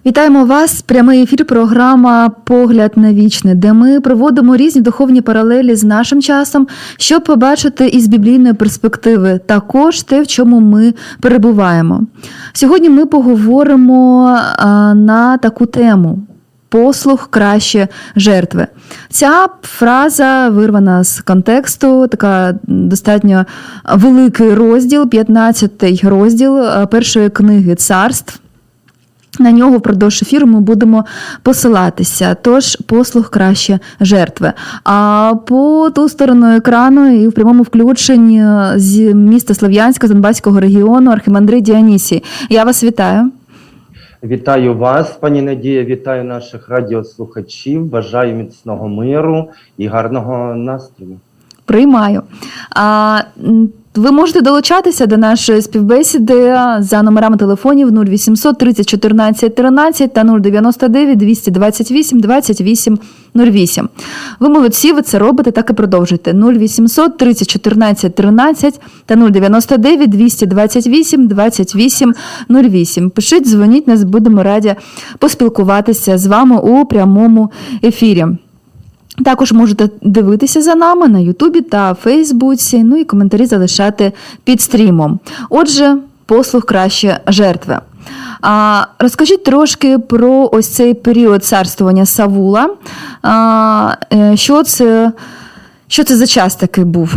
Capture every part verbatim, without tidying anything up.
Вітаємо вас! Прямий ефір, програма «Погляд на вічне», де ми проводимо різні духовні паралелі з нашим часом, щоб побачити із біблійної перспективи також те, в чому ми перебуваємо. Сьогодні ми поговоримо на таку тему – послуг краще жертви. Ця фраза вирвана з контексту, така достатньо великий розділ, п'ятнадцятий розділ першої книги «Царств». На нього впродовж ефіру ми будемо посилатися, тож послуг краще жертви. А по ту сторону екрану і в прямому включенні з міста Слов'янська, з Донбаського регіону, архімандрит Діонісій. Я вас вітаю. Вітаю вас, пані Надія, вітаю наших радіослухачів, бажаю міцного миру і гарного настрою. Приймаю. А, ви можете долучатися до нашої співбесіди за номерами телефонів нуль вісімсот тридцять чотирнадцять тринадцять та нуль дев'яносто дев'ять двісті двадцять вісім двадцять вісім нуль вісім. Ви молодці, ви це робите, так і продовжуйте. нуль вісімсот тридцять чотирнадцять тринадцять та нуль дев'яносто дев'ять двісті двадцять вісім двадцять вісім нуль вісім. Пишіть, дзвоніть, нас будемо раді поспілкуватися з вами у прямому ефірі. Також можете дивитися за нами на Ютубі та Фейсбуці, ну і коментарі залишати під стрімом. Отже, послуг краще жертви. А, розкажіть трошки про ось цей період царствування Саула. А, що це, що це за час такий був?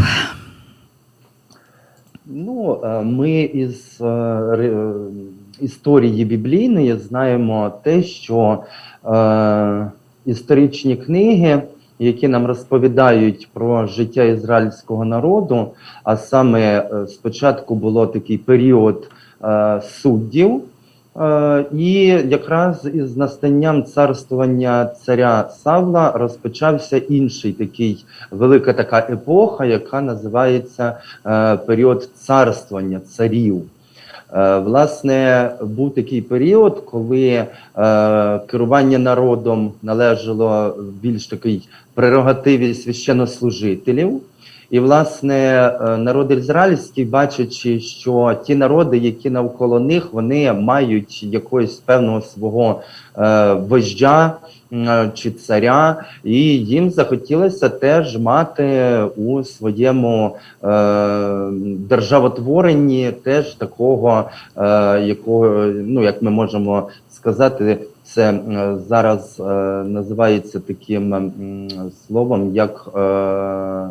Ну, ми із е, історії біблійної знаємо те, що е, історичні книги, які нам розповідають про життя ізраїльського народу, а саме спочатку було такий період е, суддів, е, і якраз із настанням царствування царя Савла розпочався інший такий, велика така епоха, яка називається е, період царствування царів. Власне, був такий період, коли е, керування народом належало в більш такій прерогативі священнослужителів. І, власне, народ ізраїльський, бачачи, що ті народи, які навколо них, вони мають якогось певного свого е, вождя е, чи царя, і їм захотілося теж мати у своєму е, державотворенні теж такого, е, якого, ну, як ми можемо сказати, це е, зараз е, називається таким е, словом, як е,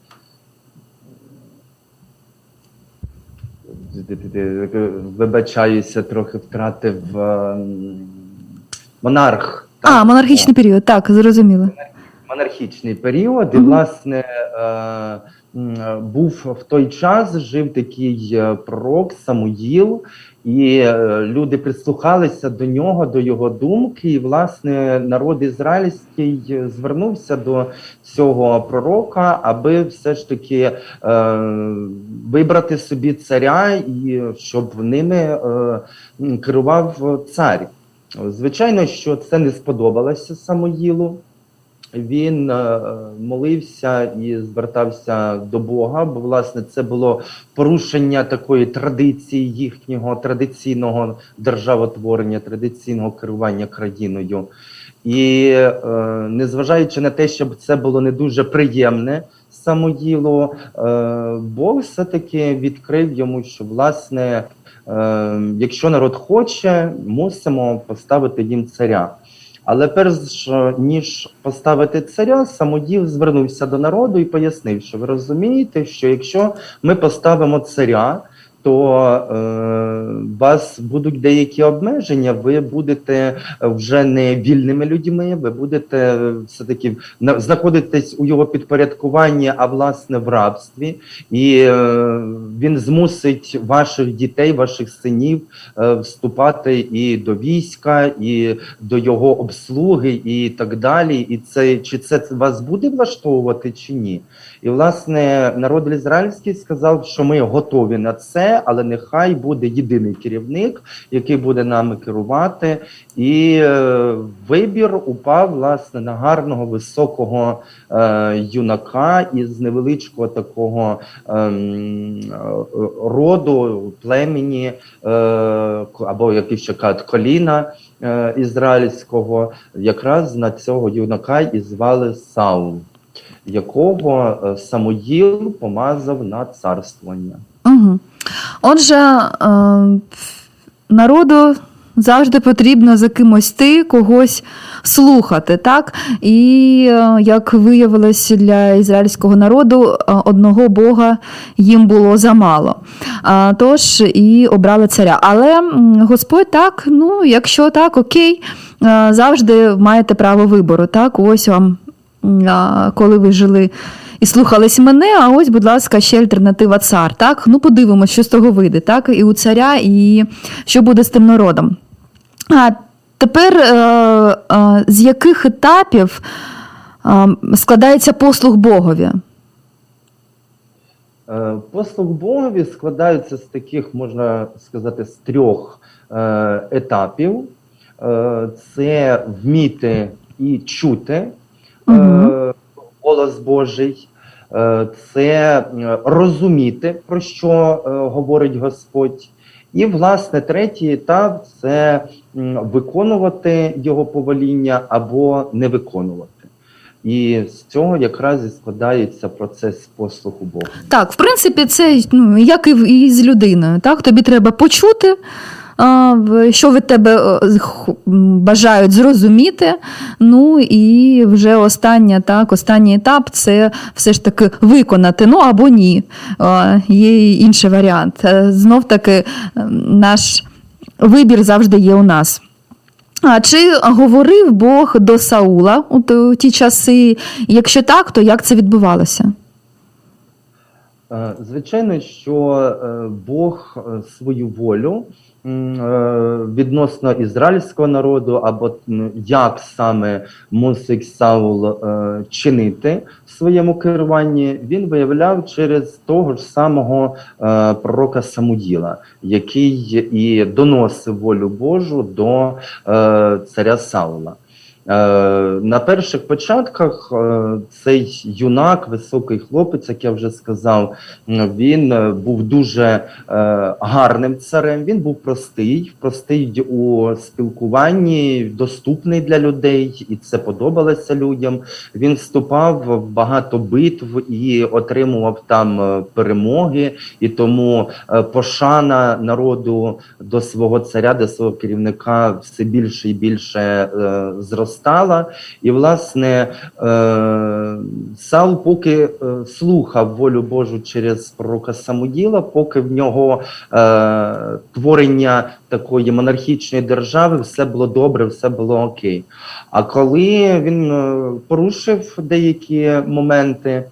вибачаюся, трохи втратив монарх. Так? А, монархічний період, так, зрозуміло. Монархічний період, і, власне, був в той час, жив такий пророк Самуїл, і люди прислухалися до нього, до його думки, і, власне, народ ізраїльський звернувся до цього пророка, аби все ж таки е, вибрати собі царя, і щоб ними е, керував цар. Звичайно, що це не сподобалося Самуїлу. Він е, молився і звертався до Бога, бо, власне, це було порушення такої традиції їхнього традиційного державотворення, традиційного керування країною. І е, незважаючи на те, щоб це було не дуже приємне Самуїлу, е, Бог все-таки відкрив йому, що, власне, е, якщо народ хоче, мусимо поставити їм царя. Але перш ніж поставити царя, Самуїл звернувся до народу і пояснив, що ви розумієте, що якщо ми поставимо царя, то е, у вас будуть деякі обмеження, ви будете вже не вільними людьми, ви будете все-таки знаходитесь у його підпорядкуванні, а власне в рабстві, і е, він змусить ваших дітей, ваших синів е, вступати і до війська, і до його обслуги, і так далі. І це, чи це вас буде влаштовувати, чи ні? І, власне, народ ізраїльський сказав, що ми готові на це, все, але нехай буде єдиний керівник, який буде нами керувати. І е, вибір упав, власне, на гарного, високого е, юнака із невеличкого такого е, роду, племені, е, або, як і ще кажуть, коліна е, ізраїльського. Якраз на цього юнака і звали Саул, якого е, Самуїл помазав на царствування. Угу. Отже, е, народу завжди потрібно за кимось йти, когось слухати, так? І, як виявилось, для ізраїльського народу одного Бога їм було замало. Тож і обрали царя. Але Господь так, ну, якщо так, окей, завжди маєте право вибору, так? Ось вам, коли ви жили і слухались мене, а ось, будь ласка, ще альтернатива цар, так? Ну, подивимось, що з того вийде, так? І у царя, і що буде з тим народом. А тепер е, е, з яких етапів е, складається послуг Богові? Е, послуг Богові складаються з таких, можна сказати, з трьох е, етапів. Е, це вміти і чути е, Угу. голос Божий. Е, це розуміти, про що е, говорить Господь. І, власне, третій етап – це виконувати його повеління або не виконувати. І з цього якраз і складається процес послуху Бога. Так, в принципі, це, ну, як і з людиною. Так? Тобі треба почути, що від тебе бажають зрозуміти. Ну і вже остання, так, останній етап – це все ж таки виконати, ну або ні. Є і інший варіант. Знов таки наш вибір завжди є у нас. А чи говорив Бог до Саула у ті часи? Якщо так, то як це відбувалося? Звичайно, що Бог свою волю відносно ізраїльського народу, або як саме мусить Саул чинити в своєму керуванні, він виявляв через того ж самого пророка Самуїла, який і доносив волю Божу до царя Саула. На перших початках цей юнак, високий хлопець, як я вже сказав, він був дуже гарним царем, він був простий, простий у спілкуванні, доступний для людей, і це подобалося людям. Він вступав в багато битв і отримував там перемоги, і тому пошана народу до свого царя, до свого керівника все більше і більше зростала. Стала. І, власне, е, Саул поки е, слухав волю Божу через пророка Самуїла, поки в нього е, творення такої монархічної держави, все було добре, все було окей. А коли він е, порушив деякі моменти, е,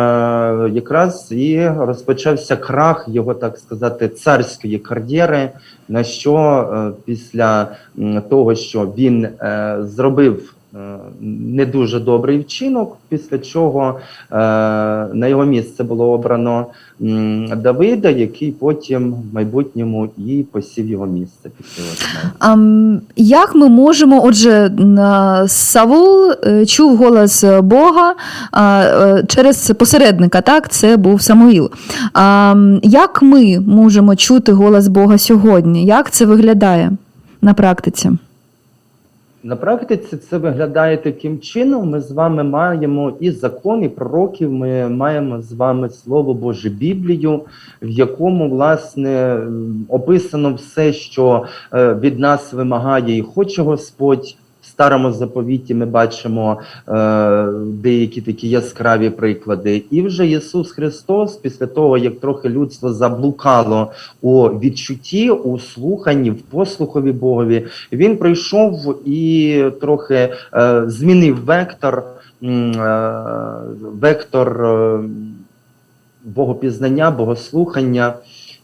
якраз і розпочався крах його, так сказати, царської кар'єри, на що е, після е, того, що він е, зробив е, не дуже добрий вчинок, після чого е, на його місце було обрано м, Давида, який потім в майбутньому і посів його місце після його смерті. А як ми можемо, отже, Саул чув голос Бога через посередника, так? Це був Самуїл. А як ми можемо чути голос Бога сьогодні? Як це виглядає на практиці? На практиці це виглядає таким чином. Ми з вами маємо і закон, і пророків, ми маємо з вами Слово Боже, Біблію, в якому, власне, описано все, що від нас вимагає і хоче Господь. В Старому Заповіті ми бачимо е, деякі такі яскраві приклади. І вже Ісус Христос, після того, як трохи людство заблукало у відчутті, у слуханні, в послухові Богові, Він прийшов і трохи е, змінив вектор, е, вектор е, богопізнання, богослухання.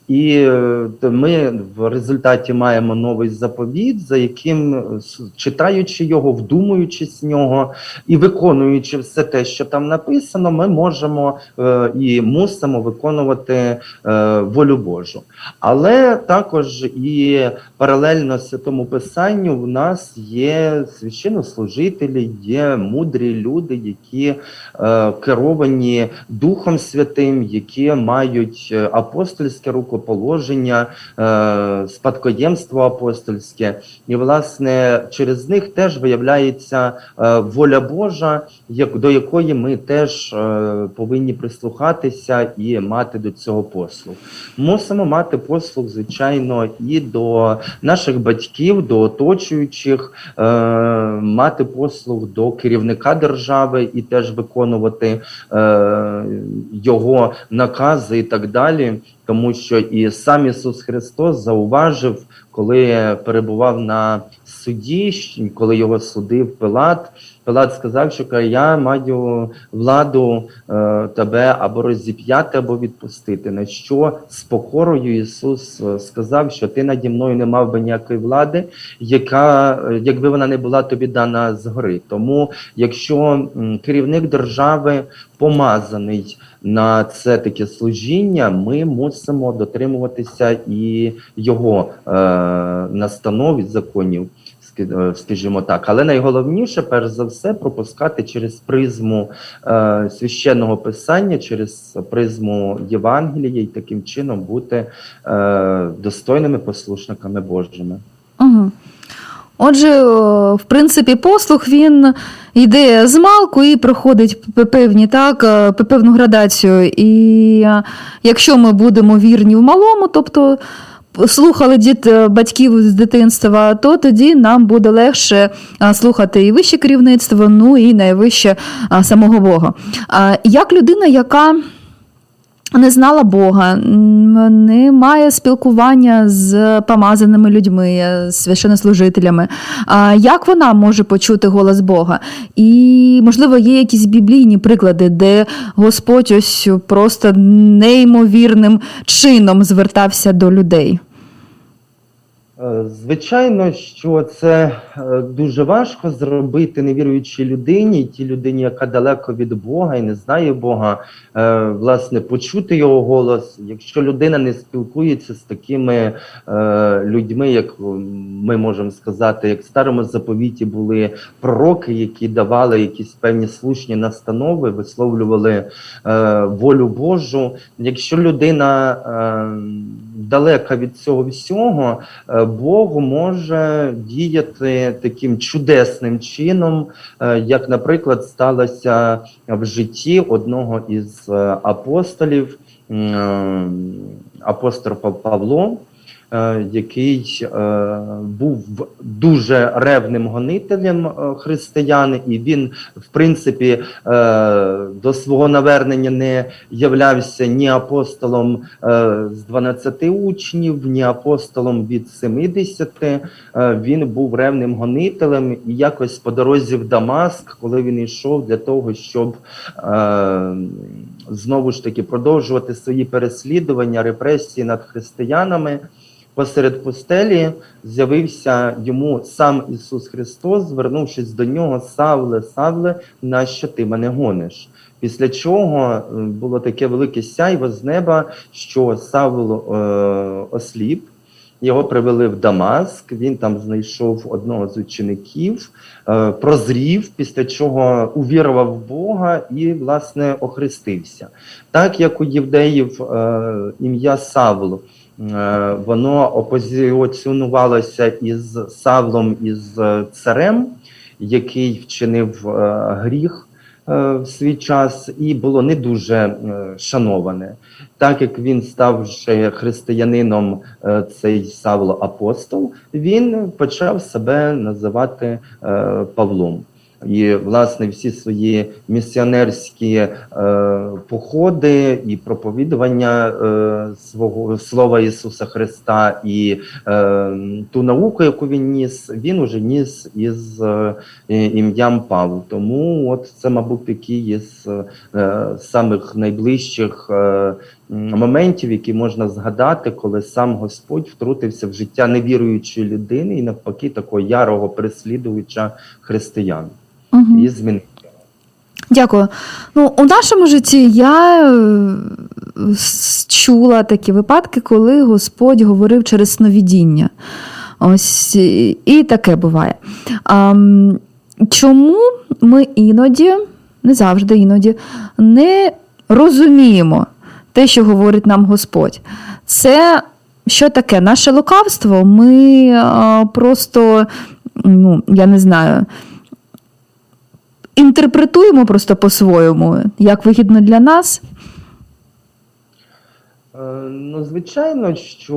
І е, то ми в результаті маємо новий заповіт, за яким, е, с- читаючи його, вдумуючись в нього і виконуючи все те, що там написано, ми можемо е, і мусимо виконувати е, волю Божу. Але також і паралельно Святому Писанню в нас є священнослужителі, є мудрі люди, які е, керовані Духом Святим, які мають е, апостольське рукоположення, е, спадкоємство апостольське. І, власне, через них теж виявляється е, воля Божа, як, до якої ми теж е, повинні прислухатися і мати до цього послуг. Мусимо мати послуг, звичайно, і до наших батьків, до оточуючих, е, мати послуг до керівника держави і теж виконувати е, його накази і так далі. Тому що і сам Ісус Христос зауважив, коли перебував на суді, коли його судив Пилат, Пилат сказав, що каже, я маю владу е, тебе або розіп'яти, або відпустити. На що з покорою Ісус е, сказав, що ти наді мною не мав би ніякої влади, яка, е, якби вона не була тобі дана згори. Тому, якщо м, керівник держави помазаний на це таке служіння, ми мусимо дотримуватися і його е, настанов і законів, скажімо так. Але найголовніше, перш за все, пропускати через призму е, священного писання, через призму Євангелія і таким чином бути е, достойними послушниками Божими. Угу. Отже, о, в принципі, послуг він йде з малку і проходить п- певні, так, е, п- певну градацію. І е, якщо ми будемо вірні в малому, тобто слухали діт, батьків з дитинства, то тоді нам буде легше а, слухати і вище керівництво, ну і найвище а, самого Бога. А, як людина, яка не знала Бога, м, не має спілкування з помазаними людьми, з священнослужителями, а як вона може почути голос Бога? І, можливо, є якісь біблійні приклади, де Господь ось просто неймовірним чином звертався до людей? Е, Звичайно, що це е, дуже важко зробити невіруючій людині, тій людині, яка далеко від Бога і не знає Бога, е, власне, почути його голос. Якщо людина не спілкується з такими е, людьми, як ми можемо сказати, як в Старому Заповіті були пророки, які давали якісь певні слушні настанови, висловлювали е, волю Божу. Якщо людина е, далека від цього всього, е, Бог може діяти таким чудесним чином, е, як, наприклад, сталося в житті одного із е, апостолів, е, апостол Пав- Павло, е, який е, був дуже ревним гонителем е, християн, і він, в принципі, е, до свого навернення не являвся ні апостолом е, з дванадцяти учнів, ні апостолом від семидесяти. Е, він був ревним гонителем, і якось по дорозі в Дамаск, коли він йшов для того, щоб е, знову ж таки продовжувати свої переслідування, репресії над християнами, посеред пустелі з'явився йому сам Ісус Христос, звернувшись до нього: «Савле, Савле, нащо ти мене гониш?» Після чого е, було таке велике сяйво з неба, що Савл е, осліп. Його привели в Дамаск, він там знайшов одного з учеників, е, прозрів, після чого увірував в Бога і, власне, охрестився. Так як у євдеїв е, ім'я Савл, е, воно опозиціонувалося із Савлом, із е, царем, який вчинив е, гріх е, в свій час і було не дуже е, шановане. Так як він став вже християнином, е, цей Савло апостол, він почав себе називати е, Павлом. І, власне, всі свої місіонерські е, походи і проповідування е, свого слова Ісуса Христа і е, ту науку, яку він ніс, він уже ніс із е, ім'ям Павло. Тому от це, мабуть, такі із е, самих найближчих е, моментів, які можна згадати, коли сам Господь втрутився в життя невіруючої людини і навпаки такого ярого переслідувача християн. Угу. І змінив. Дякую. Ну, у нашому житті я е, чула такі випадки, коли Господь говорив через сновидіння. Ось і, і таке буває. А, чому ми іноді, не завжди іноді, не розуміємо те, що говорить нам Господь? Це що таке? Наше лукавство? Ми а, просто, ну, я не знаю, інтерпретуємо просто по-своєму, як вигідно для нас? Ну, звичайно, що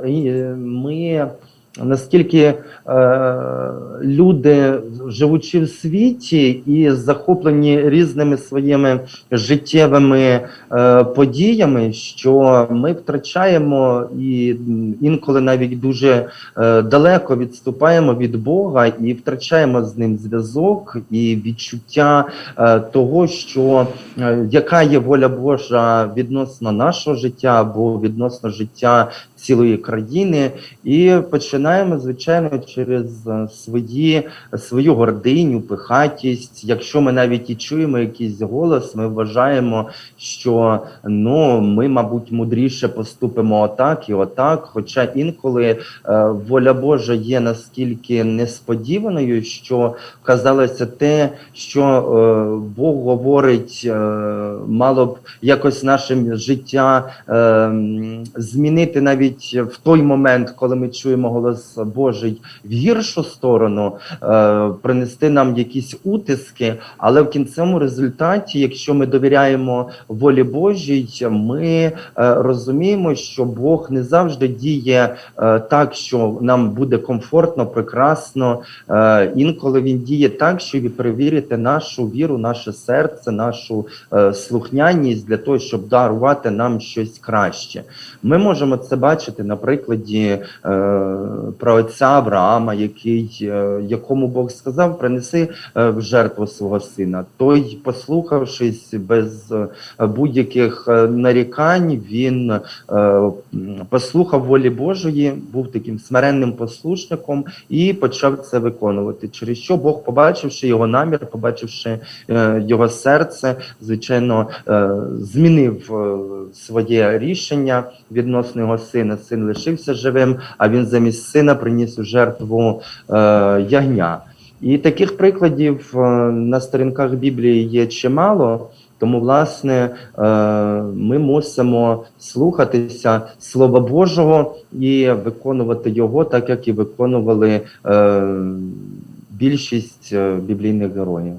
ми, наскільки е, люди, живучи в світі і захоплені різними своїми життєвими е, подіями, що ми втрачаємо і інколи навіть дуже е, далеко відступаємо від Бога і втрачаємо з ним зв'язок і відчуття е, того, що е, яка є воля Божа відносно нашого життя або відносно життя цілої країни, і починаємо, звичайно, через свої, свою гординю, пихатість. Якщо ми навіть і чуємо якийсь голос, ми вважаємо, що ну, ми, мабуть, мудріше поступимо отак і отак, хоча інколи е, воля Божа є наскільки несподіваною, що казалося те, що е, Бог говорить, е, мало б якось наше життя е, змінити навіть в той момент, коли ми чуємо голос Божий в гіршу сторону, е, принести нам якісь утиски, але в кінцевому результаті, якщо ми довіряємо волі Божій, ми е, розуміємо, що Бог не завжди діє е, так, що нам буде комфортно, прекрасно. Е, інколи Він діє так, щоб перевірити нашу віру, наше серце, нашу е, слухняність для того, щоб дарувати нам щось краще. Ми можемо це бачити на прикладі е, про отця Авраама, який, е, якому Бог сказав, принеси е, в жертву свого сина. Той, послухавшись без е, будь-яких е, нарікань, він е, послухав волі Божої, був таким смиренним послушником і почав це виконувати. Через що Бог, побачивши його намір, побачивши е, його серце, звичайно, е, змінив е, своє рішення відносно його сина. Син лишився живим, а він замість сина приніс у жертву е, ягня. І таких прикладів е, на сторінках Біблії є чимало, тому, власне, е, ми мусимо слухатися Слова Божого і виконувати його так, як і виконували е, більшість е, біблійних героїв.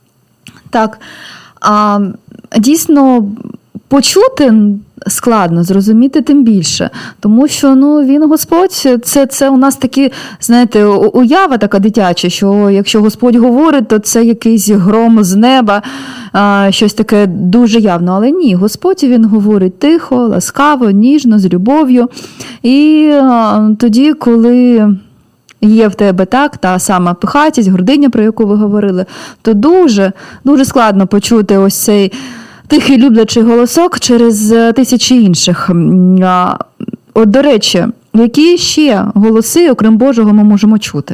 Так, а, дійсно, почути складно, зрозуміти тим більше, тому що ну, він Господь, це, це у нас такі, знаєте, уява така дитяча, що якщо Господь говорить, то це якийсь гром з неба, а, щось таке дуже явно, але ні, Господь він говорить тихо, ласкаво, ніжно, з любов'ю, і а, тоді, коли є в тебе так, та сама пихатість, гординя, про яку ви говорили, то дуже, дуже складно почути ось цей тихий люблячий голосок через тисячі інших. От, до речі, які ще голоси, окрім Божого, ми можемо чути?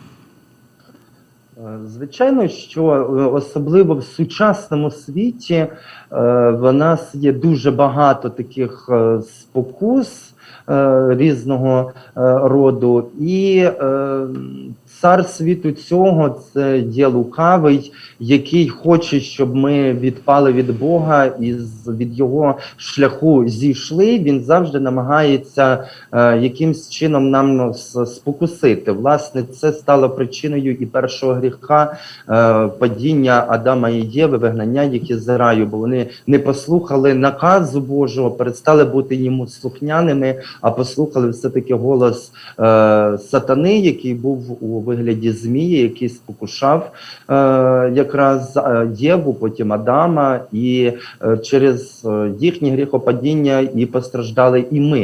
Звичайно, що особливо в сучасному світі в нас є дуже багато таких спокус різного роду, і цар світу цього – це є лукавий, який хоче, щоб ми відпали від Бога і від його шляху зійшли. Він завжди намагається е, якимсь чином нам спокусити. Власне, це стало причиною і першого гріха, е, падіння Адама і Єви, вигнання їх із раю, бо вони не послухали наказу Божого, перестали бути йому слухняними, а послухали все-таки голос е, сатани, який був у вигляді змії, який спокушав е, якраз Єву, потім Адама, і е, через їхнє гріхопадіння і постраждали і ми.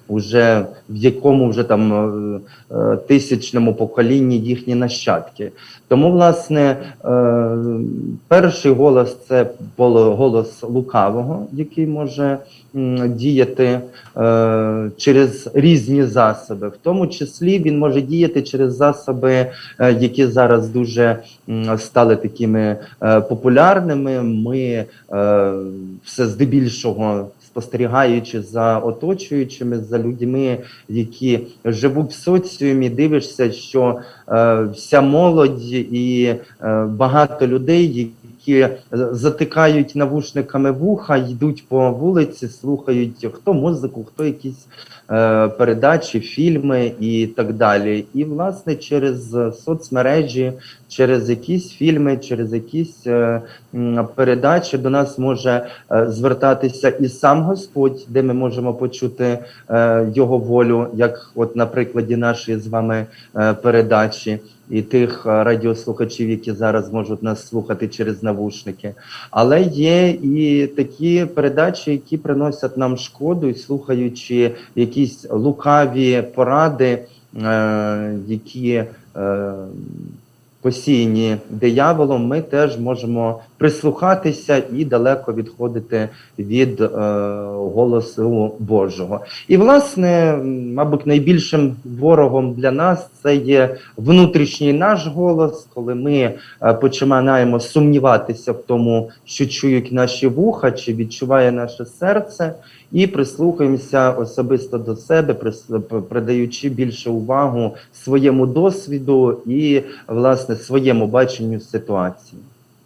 уже в якому вже там е, е, тисячному поколінні їхні нащадки. Тому, власне, е, перший голос – це голос лукавого, який може м, діяти е, через різні засоби. В тому числі він може діяти через засоби, е, які зараз дуже м, стали такими е, популярними. Ми е, все здебільшого, спостерігаючи за оточуючими, за людьми, які живуть в соціумі, дивишся, що е, вся молодь і е, багато людей, які затикають навушниками вуха, йдуть по вулиці, слухають хто музику, хто якісь е, передачі, фільми і так далі. І, власне, через соцмережі, через якісь фільми, через якісь е, передачі до нас може е, звертатися і сам Господь, де ми можемо почути е, Його волю, як от на прикладі нашої з вами е, передачі, і тих радіослухачів, які зараз можуть нас слухати через навушники. Але є і такі передачі, які приносять нам шкоду, і слухаючи якісь лукаві поради, е, які е, посіяні дияволом, ми теж можемо прислухатися і далеко відходити від е, голосу Божого. І, власне, мабуть, найбільшим ворогом для нас це є внутрішній наш голос, коли ми е, починаємо сумніватися в тому, що чують наші вуха, чи відчуває наше серце, і прислухаємося особисто до себе, придаючи більше увагу своєму досвіду і, власне, своєму баченню ситуації.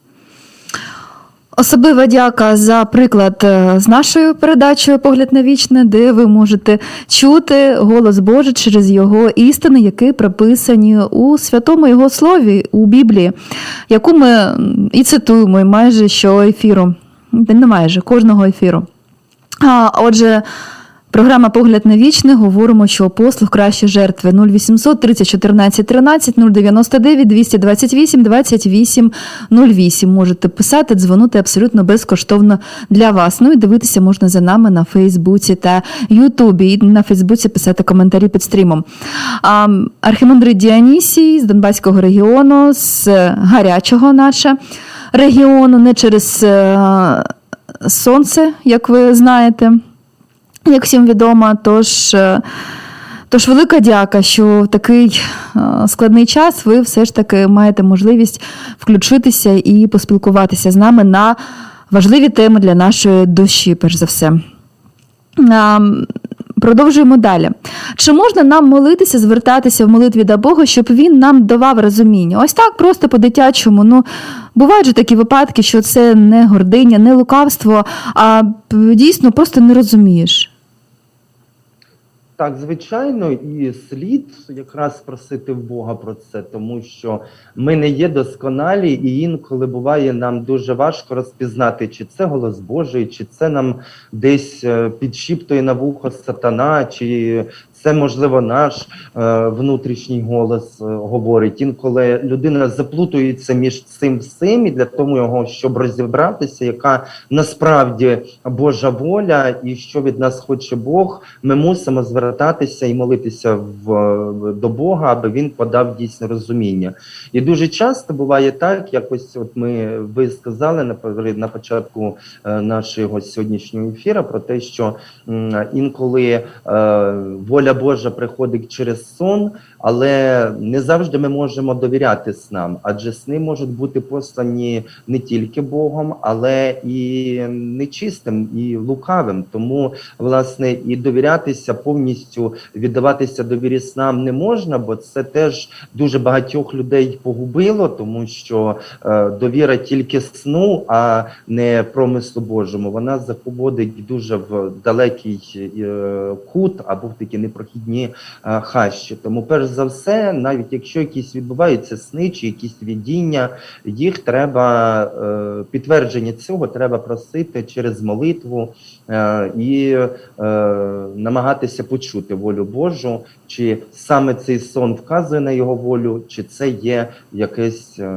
Особлива дяка за приклад з нашою передачею «Погляд на вічне», де ви можете чути голос Божий через Його істини, які прописані у святому Його слові, у Біблії, яку ми і цитуємо майже що ефіру, не майже, кожного ефіру. А, отже, програма «Погляд на вічне», говоримо, що послуг краще жертви. нуль вісімсот тридцять чотирнадцять тринадцять, нуль дев'яносто дев'ять двісті двадцять вісім двадцять вісім нуль вісім. Можете писати, дзвонити абсолютно безкоштовно для вас. Ну і дивитися можна за нами на Фейсбуці та Ютубі. І на Фейсбуці писати коментарі під стрімом. А, архімандрит Діонісій з Донбаського регіону, з гарячого наше регіону, не через сонце, як ви знаєте, як всім відомо. Тож, тож велика дяка, що в такий складний час ви все ж таки маєте можливість включитися і поспілкуватися з нами на важливі теми для нашої душі, перш за все. Продовжуємо далі. Чи можна нам молитися, звертатися в молитві до Бога, щоб Він нам давав розуміння? Ось так, просто по-дитячому. Ну, бувають же такі випадки, що це не гординя, не лукавство, а дійсно просто не розумієш. Так, звичайно, і слід якраз просити в Бога про це, тому що ми не є досконалі, і інколи буває нам дуже важко розпізнати, чи це голос Божий, чи це нам десь підшіптує на вухо сатана, чи це, можливо, наш е, внутрішній голос е, говорить. Інколи людина заплутується між цим всім, і для того, його, щоб розібратися, яка насправді Божа воля і що від нас хоче Бог, ми мусимо звертатися і молитися в, до Бога, аби Він подав дійсне розуміння. І дуже часто буває так, якось от ми, ви сказали на, на початку е, нашого сьогоднішнього ефіру про те, що м, інколи е, воля Божа приходить через сон, але не завжди ми можемо довіряти снам, адже сни можуть бути послані не тільки Богом, але і нечистим, і лукавим. Тому, власне, і довірятися повністю, віддаватися довірі снам не можна, бо це теж дуже багатьох людей погубило, тому що е, довіра тільки сну, а не промислу Божому. Вона заходить дуже в далекий е, кут або в такі непрохідні е, хащі. Тому, перш за все, навіть якщо якісь відбуваються сни чи якісь видіння, їх треба, е, підтвердження цього треба просити через молитву е, і е, намагатися почути волю Божу, чи саме цей сон вказує на його волю, чи це є якесь е,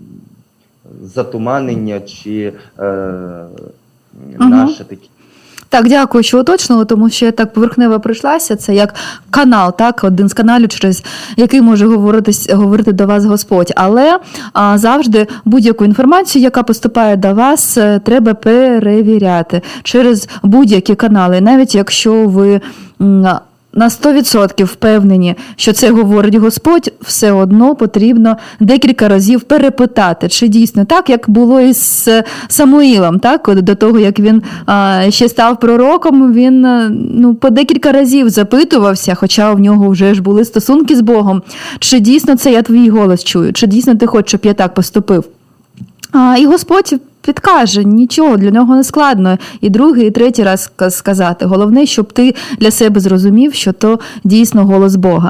затуманення, чи е, угу. наше таке. Так, дякую, що уточнили, тому що я так поверхнево прийшлася. Це як канал, так, один з каналів, через який може говорити, говорити до вас Господь. Але а, завжди будь-яку інформацію, яка поступає до вас, треба перевіряти через будь-які канали, навіть якщо ви м, на сто відсотків впевнені, що це говорить Господь, все одно потрібно декілька разів перепитати, чи дійсно так, як було із Самуїлом, так, до того, як він а, ще став пророком, він ну, по декілька разів запитувався, хоча в нього вже ж були стосунки з Богом, чи дійсно це я твій голос чую, чи дійсно ти хочеш, щоб я так поступив. А, і Господь підкаже, нічого, для нього не складно і другий, і третій раз сказати. Головне, щоб ти для себе зрозумів, що то дійсно голос Бога.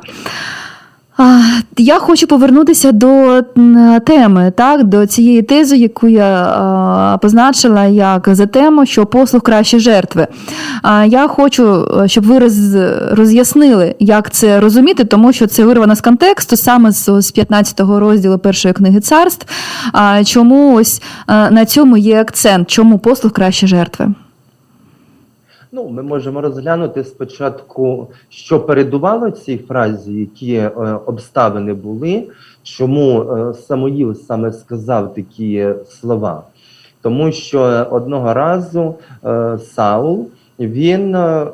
Я хочу повернутися до теми, так, до цієї тези, яку я позначила як за тему, що послуг краще жертви. Я хочу, щоб ви роз, роз'яснили, як це розуміти, тому що це вирвано з контексту, саме з п'ятнадцятого розділу першої книги Царств. Чому ось на цьому є акцент, чому послуг краще жертви? Ну, ми можемо розглянути спочатку, що передувало цій фразі, які е, обставини були, чому е, Самуїл саме сказав такі слова. Тому що одного разу е, Саул, він е,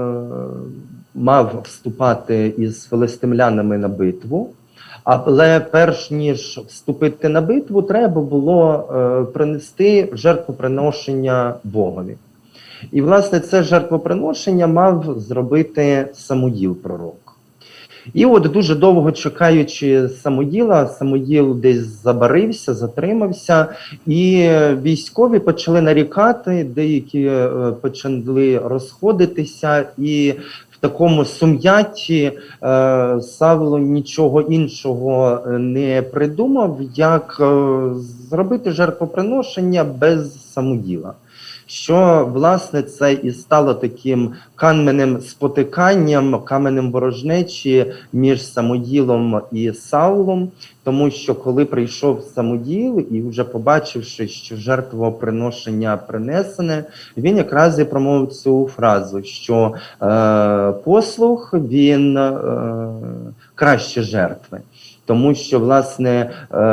мав вступати із филистимлянами на битву, але перш ніж вступити на битву, треба було е, принести жертвоприношення Богові. І, власне, це жертвоприношення мав зробити Самуїл, пророк. І от дуже довго чекаючи Самуїла, Самуїл десь забарився, затримався, і військові почали нарікати, деякі почали розходитися, і в такому сум'ятті Савло нічого іншого не придумав, як зробити жертвоприношення без Самуїла. Що, власне, це і стало таким каменем спотиканням, каменем ворожнечі між Самуїлом і Саулом, тому що коли прийшов Самуїл і вже побачивши, що жертвоприношення принесене, він якраз і промовив цю фразу, що е, послух, він е, краще жертви. Тому що, власне,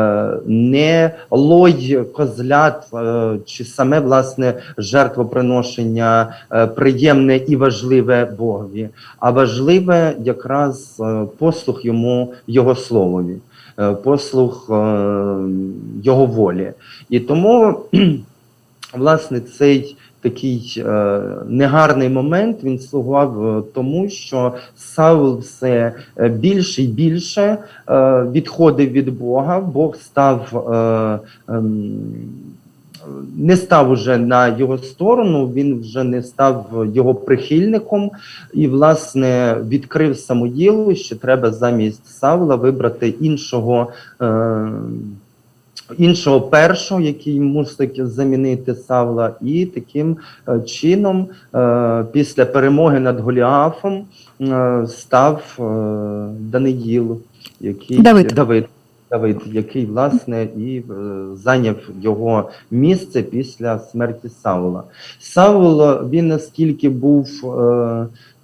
не лой козлят чи саме, власне, жертвоприношення приємне і важливе Богові, а важливе якраз послух йому, його словові, послух його волі. І тому, власне, цей такий е, негарний момент, він слугував тому, що Саул все більше і більше е, відходив від Бога, Бог став, е, е, не став уже на його сторону, він вже не став його прихильником і, власне, відкрив Самуїлу, що треба замість Саула вибрати іншого е, іншого першого, який мусить замінити Савла, і таким е, чином е, після перемоги над Голіафом е, став е, Даниїл, який Давид. Давид, Давид, який, власне, і е, зайняв його місце після смерті Саула. Саул, він наскільки був е,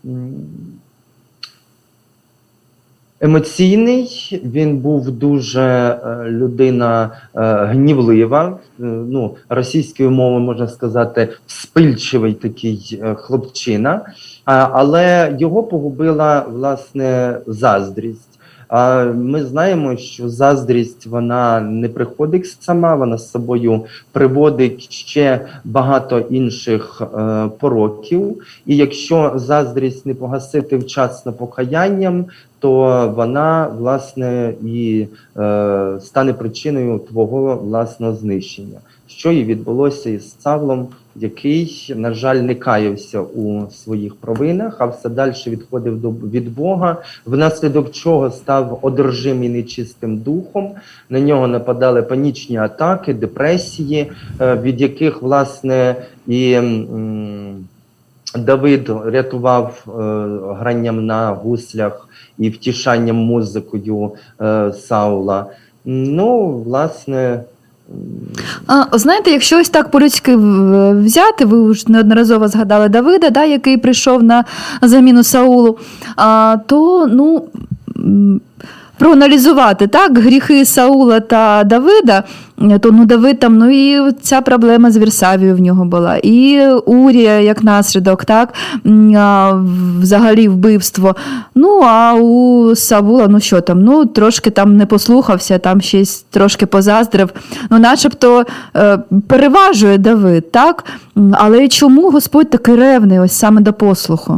емоційний, він був дуже е, людина е, гнівлива, е, ну, російською мовою можна сказати, вспильчивий такий е, хлопчина, а, але його погубила, власне, заздрість. А ми знаємо, що заздрість, вона не приходить сама, вона з собою приводить ще багато інших е, пороків. І якщо заздрість не погасити вчасно покаянням, то вона, власне, і е, стане причиною твого власного знищення. Що і відбулося із Савлом, який, на жаль, не каявся у своїх провинах, а все далі відходив до, від Бога, внаслідок чого став одержимий нечистим духом, на нього нападали панічні атаки, депресії, е, від яких, власне, і м, Давид рятував е, гранням на гуслях і втішанням музикою е, Саула. Ну, власне, А, знаєте, якщо ось так по-людськи в- взяти, ви вже неодноразово згадали Давида, да, який прийшов на заміну Саулу, а, то, ну, м, проаналізувати, так, гріхи Саула та Давида, то, ну, Давид там, ну, і ця проблема з Вірсавією в нього була, і Урія як наслідок, так, м, а, взагалі вбивство. Ну, а у Саула, ну, що там, ну, трошки там не послухався, там ще й трошки позаздрив, ну, начебто е, переважує Давид, так, М, але чому Господь такий ревний ось саме до послуху?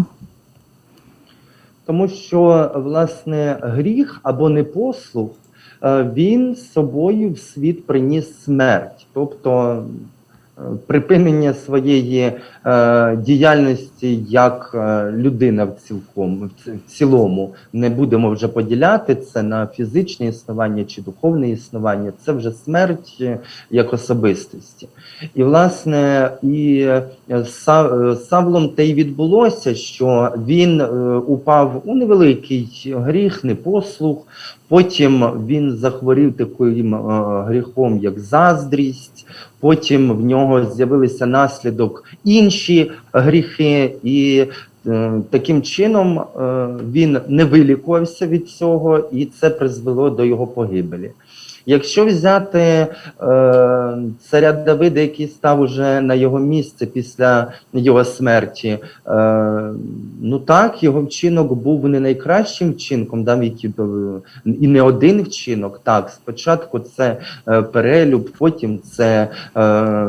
Тому що, власне, гріх або непослух, е, він з собою в світ приніс смерть. Тобто е, припинення своєї е, діяльності як е, людина в цілком, в ці- в цілому. Не будемо вже поділяти це на фізичне існування чи духовне існування. Це вже смерть е, як особистості. І, власне, і е, Са- е, з Савлом те й відбулося, що він е, упав у невеликий гріх, непослух. Потім він захворів таким е, гріхом, як заздрість. Потім в нього з'явилися наслідок інші гріхи, і е, таким чином е, він не вилікувався від цього, і це призвело до його погибелі. Якщо взяти е, царя Давида, який став уже на його місце після його смерті, е, ну так, його вчинок був не найкращим вчинком, да, який, е, і не один вчинок. Так, спочатку це е, перелюб, потім це е,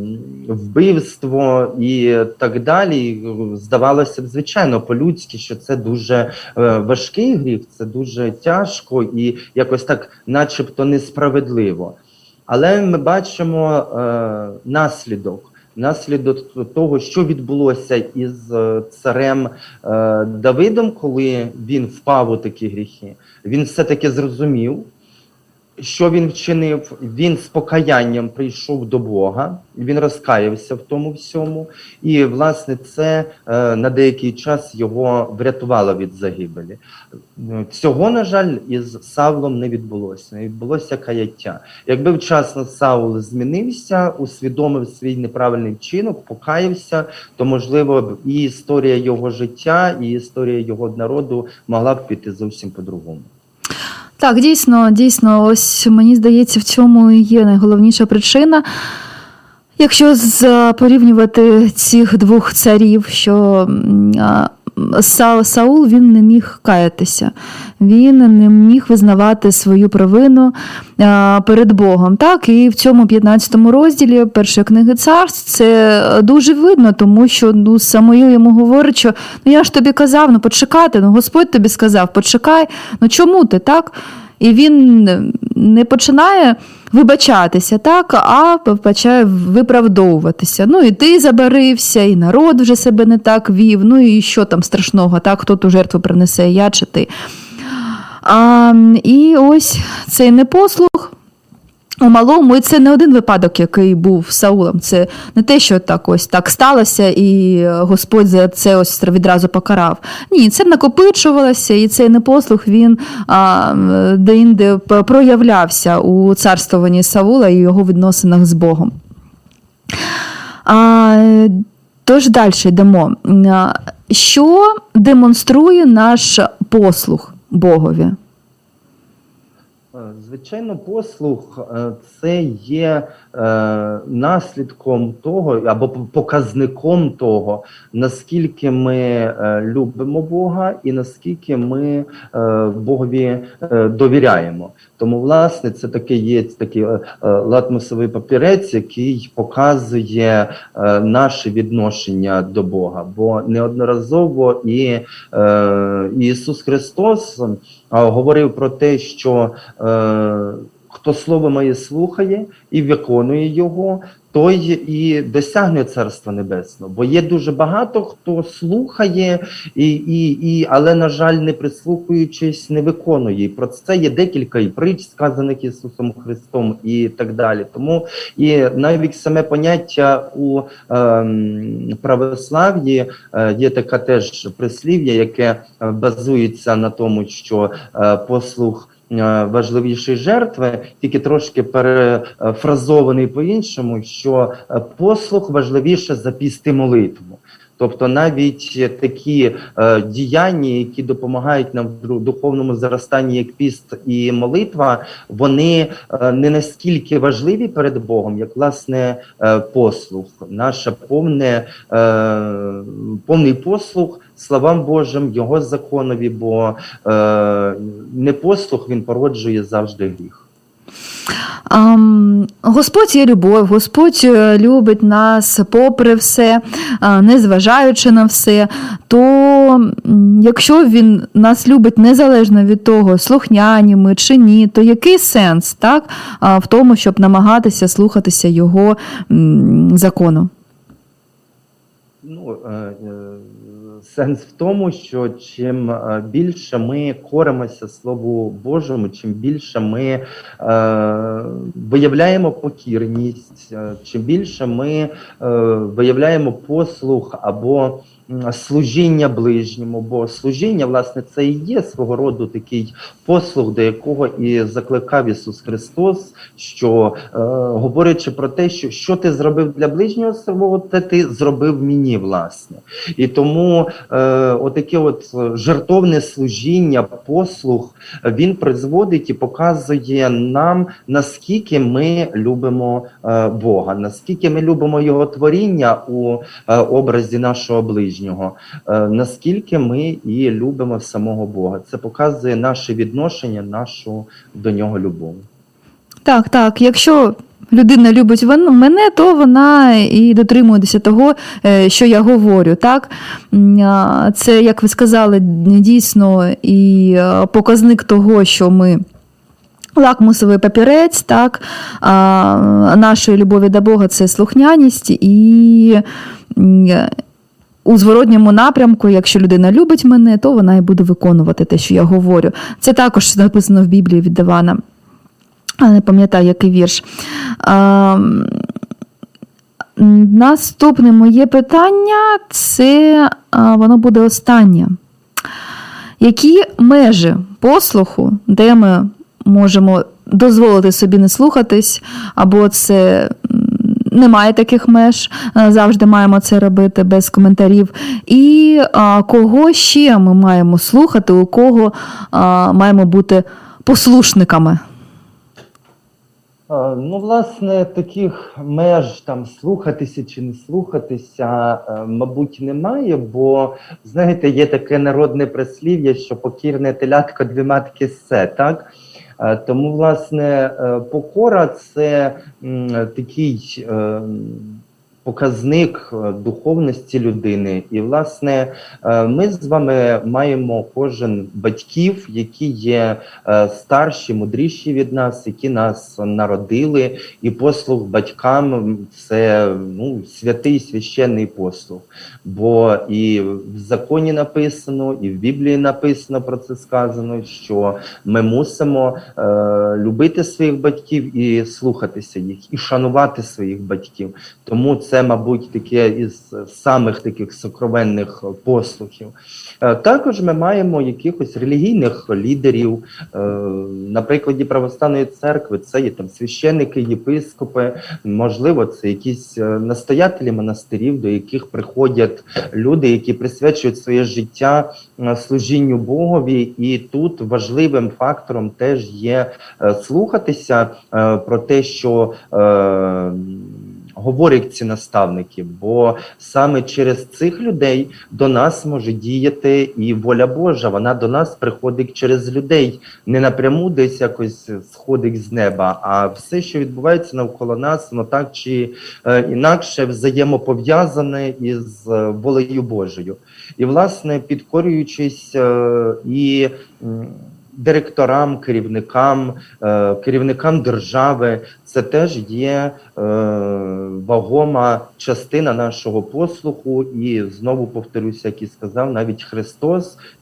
вбивство і так далі. Здавалося б, звичайно, по-людськи, що це дуже е, важкий гріх, це дуже тяжко і якось так, начебто, несправедливо. Але ми бачимо е, наслідок. Наслідок того, що відбулося із е, царем е, Давидом, коли він впав у такі гріхи. Він все-таки зрозумів, що він вчинив. Він з покаянням прийшов до Бога, він розкаявся в тому всьому, і, власне, це е, на деякий час його врятувало від загибелі. Цього, на жаль, із Савлом не відбулося, не відбулося каяття. Якби вчасно Саул змінився, усвідомив свій неправильний вчинок, покаявся, то, можливо, б і історія його життя, і історія його народу могла б піти зовсім по-другому. Так, дійсно, дійсно, ось мені здається, в цьому і є найголовніша причина. Якщо з- порівнювати цих двох царів, що м, а, Са- Саул, він не міг каятися, він не міг визнавати свою провину а, перед Богом. Так, і в цьому п'ятнадцятому розділі першої книги Царств це дуже видно, тому що, ну, Самуїл йому говорить, що, ну, я ж тобі казав, ну, почекати, ну, Господь тобі сказав, почекай, ну, чому ти, так? І він не починає вибачатися, так, а починає виправдовуватися. Ну, і ти забарився, і народ вже себе не так вів, ну, і що там страшного, так, хто ту жертву принесе, я чи ти. А, і ось цей непослух у малому, і це не один випадок, який був з Саулом. Це не те, що так ось так сталося, і Господь за це ось відразу покарав. Ні, це накопичувалося, і цей непослух, він а, де-інде проявлявся у царствуванні Саула і його відносинах з Богом. А, тож далі йдемо. А, що демонструє наш послух Богові? Звичайно, послух е, це є е, наслідком того або показником того, наскільки ми е, любимо Бога і наскільки ми е, Богові е, довіряємо. Тому, власне, це такий є такий е, латмусовий папірець, який показує е, наше відношення до Бога. Бо неодноразово і е, Ісус Христос е, говорив про те, що е, хто слово моє слухає і виконує його, той і досягне Царства Небесного. Бо є дуже багато, хто слухає, і, і, і, але, на жаль, не прислухаючись, не виконує. І про це є декілька і притч, сказаних Ісусом Христом, і так далі. Тому і навіть саме поняття у е, православ'ї е, є така теж прислів'я, яке базується на тому, що е, послух важливіший жертви, тільки трошки перефразований по-іншому, що послух важливіше за піст і молитву. Тобто навіть такі е, діяння, які допомагають нам в духовному зростанні, як піст і молитва, вони е, не настільки важливі перед Богом, як, власне, е, послух. Наше повне, е, повний послух словам Божим, Його законові, бо е, непослух, він породжує завжди гріх. Um, Господь є любов, Господь любить нас попри все, незважаючи на все, то якщо Він нас любить незалежно від того, слухняні ми чи ні, то який сенс, так, в тому, щоб намагатися слухатися Його закону? Ну, сенс в тому, що чим більше ми коримося Слову Божому, чим більше ми е, виявляємо покірність, чим більше ми е, виявляємо послух або служіння ближньому, бо служіння, власне, це і є свого роду такий послух, до якого і закликав Ісус Христос, що, е, говорячи про те, що, що ти зробив для ближнього свого, те ти зробив мені, власне. І тому е, отаке от жертовне служіння, послух, він призводить і показує нам, наскільки ми любимо е, Бога, наскільки ми любимо Його творіння у е, образі нашого ближнього. Наскільки ми і любимо самого Бога. Це показує наше відношення, нашу до Нього любов. Так, так. Якщо людина любить мене, то вона і дотримується того, що я говорю. Так? Це, як ви сказали, дійсно і показник того, що ми лакмусовий папірець, так, нашої любові до Бога – це слухняність і у зворотньому напрямку, якщо людина любить мене, то вона і буде виконувати те, що я говорю. Це також написано в Біблії від Івана. Не пам'ятаю, який вірш. А, наступне моє питання, це а, воно буде останнє. Які межі послуху, де ми можемо дозволити собі не слухатись, або це немає таких меж, завжди маємо це робити без коментарів. І а, кого ще ми маємо слухати, у кого а, маємо бути послушниками? Ну, власне, таких меж там слухатися чи не слухатися, мабуть, немає, бо, знаєте, є таке народне прислів'я, що покірне телятко дві матки ссе, так? Тому, власне, покора – це такий показник духовності людини. І, власне, ми з вами маємо кожен батьків, які є старші, мудріші від нас, які нас народили. І послух батькам – це, ну, святий, священний послух. Бо і в законі написано, і в Біблії написано про це сказано, що ми мусимо е, любити своїх батьків і слухатися їх, і шанувати своїх батьків. Тому це Це, мабуть, таке із самих таких сокровенних послухів. Також ми маємо якихось релігійних лідерів. На прикладі Православної церкви це є там священники, єпископи, можливо, це якісь настоятелі монастирів, до яких приходять люди, які присвячують своє життя служінню Богові. І тут важливим фактором теж є слухатися про те, що говорять ці наставники, бо саме через цих людей до нас може діяти і воля Божа, вона до нас приходить через людей, не напряму десь якось сходить з неба, а все, що відбувається навколо нас, воно так чи е, інакше взаємопов'язане із е, волею Божою. І, власне, підкорюючись е, і м, директорам, керівникам, е, керівникам держави, це теж є е, вагома частина нашого послуху. І знову повторюся, як і сказав, навіть Христос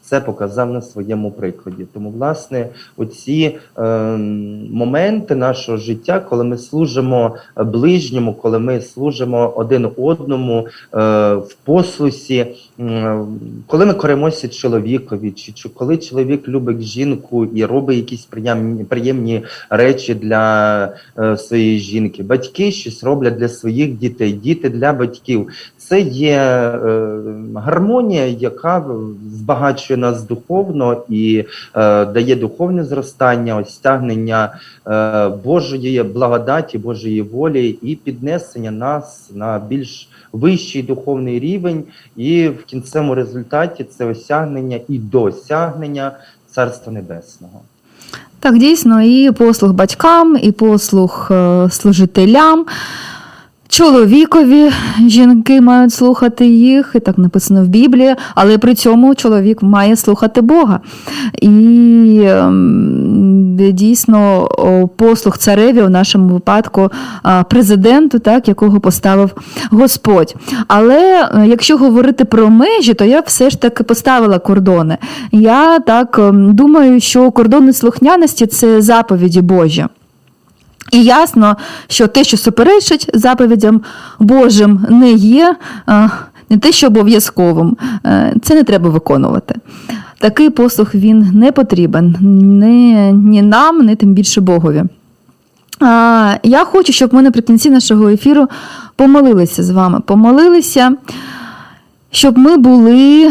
це показав на своєму прикладі. Тому, власне, оці е, моменти нашого життя, коли ми служимо ближньому, коли ми служимо один одному е, в послусі, е, коли ми коримося чоловікові, чи, чи коли чоловік любить жінку і робить якісь приємні, приємні речі для е, своєї жінки, батьки щось роблять для своїх дітей, діти для батьків. Це є е, гармонія, яка збагачує нас духовно і е, дає духовне зростання, ось стягнення е, Божої благодаті, Божої волі і піднесення нас на більш вищий духовний рівень, і в кінцевому результаті це осягнення і досягнення Царства Небесного. Так, дійсно, і послуг батькам, і послуг е, служителям. Чоловікові жінки мають слухати їх, і так написано в Біблії, але при цьому чоловік має слухати Бога. І е, дійсно послуг цареві, у нашому випадку президенту, так, якого поставив Господь. Але якщо говорити про межі, то я все ж таки поставила кордони. Я так думаю, що кордони слухняності – це заповіді Божі. І ясно, що те, що суперечить заповідям Божим, не є не те, що обов'язковим. Це не треба виконувати. Такий послуг, він не потрібен ні, ні нам, ні тим більше Богові. Я хочу, щоб ми наприкінці нашого ефіру помолилися з вами. Помолилися, щоб ми були...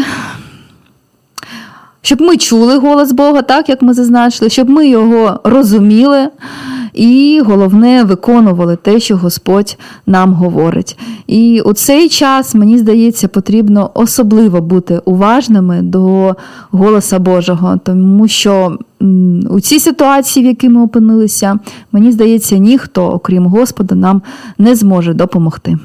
Щоб ми чули голос Бога, так, як ми зазначили, щоб ми його розуміли і, головне, виконували те, що Господь нам говорить. І у цей час, мені здається, потрібно особливо бути уважними до голоса Божого, тому що у цій ситуації, в якій ми опинилися, мені здається, ніхто, окрім Господа, нам не зможе допомогти.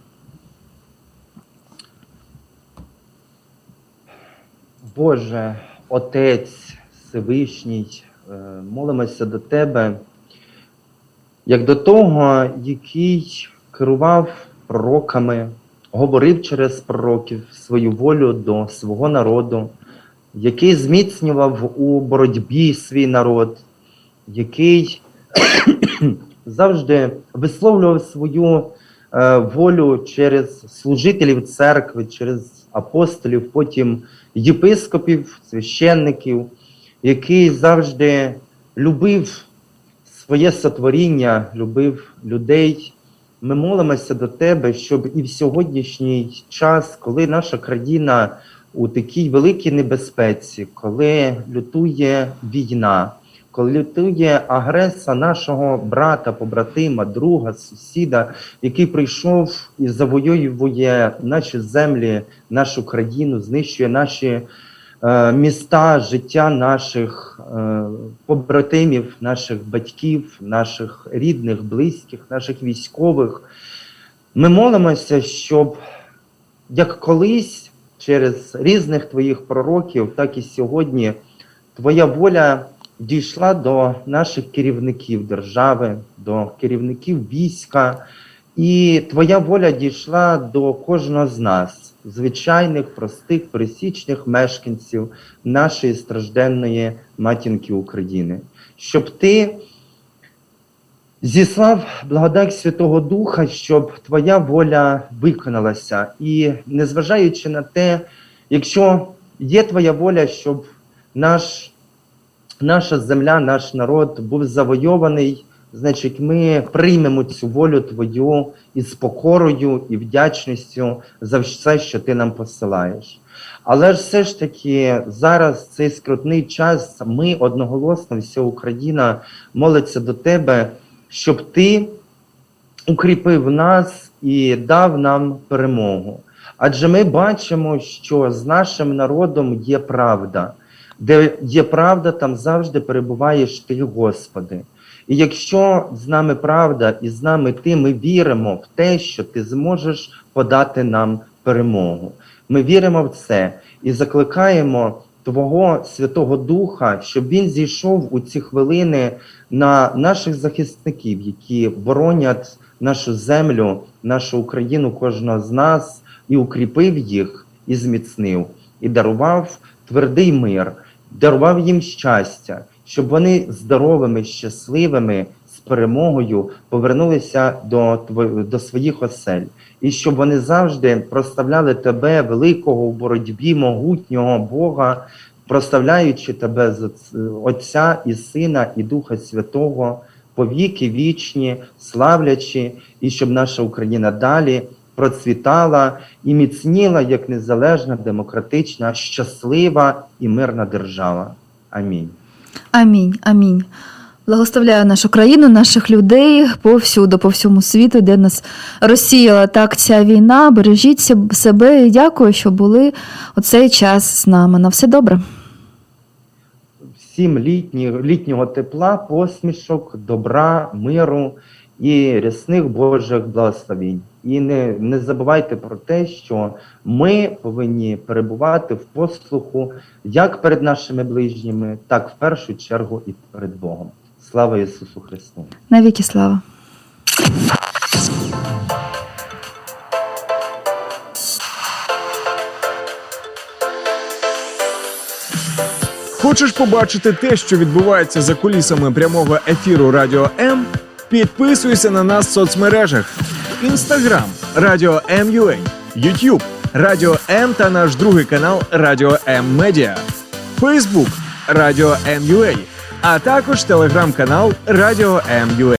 Боже, Отець Всевишній, молимося до Тебе, як до того, який керував пророками, говорив через пророків свою волю до свого народу, який зміцнював у боротьбі свій народ, який завжди висловлював свою волю через служителів церкви, через апостолів, потім єпископів, священників, який завжди любив своє сотворіння, любив людей. Ми молимося до Тебе, щоб і в сьогоднішній час, коли наша країна у такій великій небезпеці, коли лютує війна, коли лютує агресія нашого брата, побратима, друга, сусіда, який прийшов і завоює наші землі, нашу країну, знищує наші е, міста, життя наших е, побратимів, наших батьків, наших рідних, близьких, наших військових. Ми молимося, щоб, як колись, через різних Твоїх пророків, так і сьогодні, Твоя воля дійшла до наших керівників держави, до керівників війська, і Твоя воля дійшла до кожного з нас, звичайних, простих, пересічних мешканців нашої стражденної матінки України. Щоб Ти зіслав благодать Святого Духа, щоб Твоя воля виконалася. І незважаючи на те, якщо є Твоя воля, щоб наш наша земля, наш народ був завойований, значить ми приймемо цю волю Твою із покорою і вдячністю за все, що Ти нам посилаєш. Але ж все ж таки зараз, цей скрутний час, ми одноголосно, вся Україна молиться до Тебе, щоб Ти укріпив нас і дав нам перемогу. Адже ми бачимо, що з нашим народом є правда. Де є правда, там завжди перебуваєш Ти, Господи. І якщо з нами правда і з нами Ти, ми віримо в те, що Ти зможеш подати нам перемогу. Ми віримо в це і закликаємо Твого Святого Духа, щоб Він зійшов у ці хвилини на наших захисників, які боронять нашу землю, нашу Україну, кожного з нас, і укріпив їх, і зміцнив, і дарував твердий мир, дарував їм щастя, щоб вони здоровими, щасливими, з перемогою повернулися до, до своїх осель. І щоб вони завжди прославляли тебе, великого у боротьбі, могутнього Бога, прославляючи тебе з Отця і Сина і Духа Святого, повіки вічні, славлячи, і щоб наша Україна далі процвітала і міцніла як незалежна, демократична, щаслива і мирна держава. Амінь. Амінь, амінь. Благословляю нашу країну, наших людей повсюду, по всьому світу, де нас розсіяла так ця війна. Бережіть себе і дякую, що були у цей час з нами. На все добре. Всім літні, літнього тепла, посмішок, добра, миру і рясних Божих благословінь. І не, не забувайте про те, що ми повинні перебувати в послуху як перед нашими ближніми, так в першу чергу і перед Богом. Слава Ісусу Христу! Навіки слава! Хочеш побачити те, що відбувається за кулісами прямого ефіру Радіо М? Підписуйся на нас в соцмережах: Інстаграм Радіо М.ua, Ютуб Радіо М та наш другий канал Радіо М Медіа, Фейсбук Радіо М.ua, а також телеграм-канал Радіо М.ua.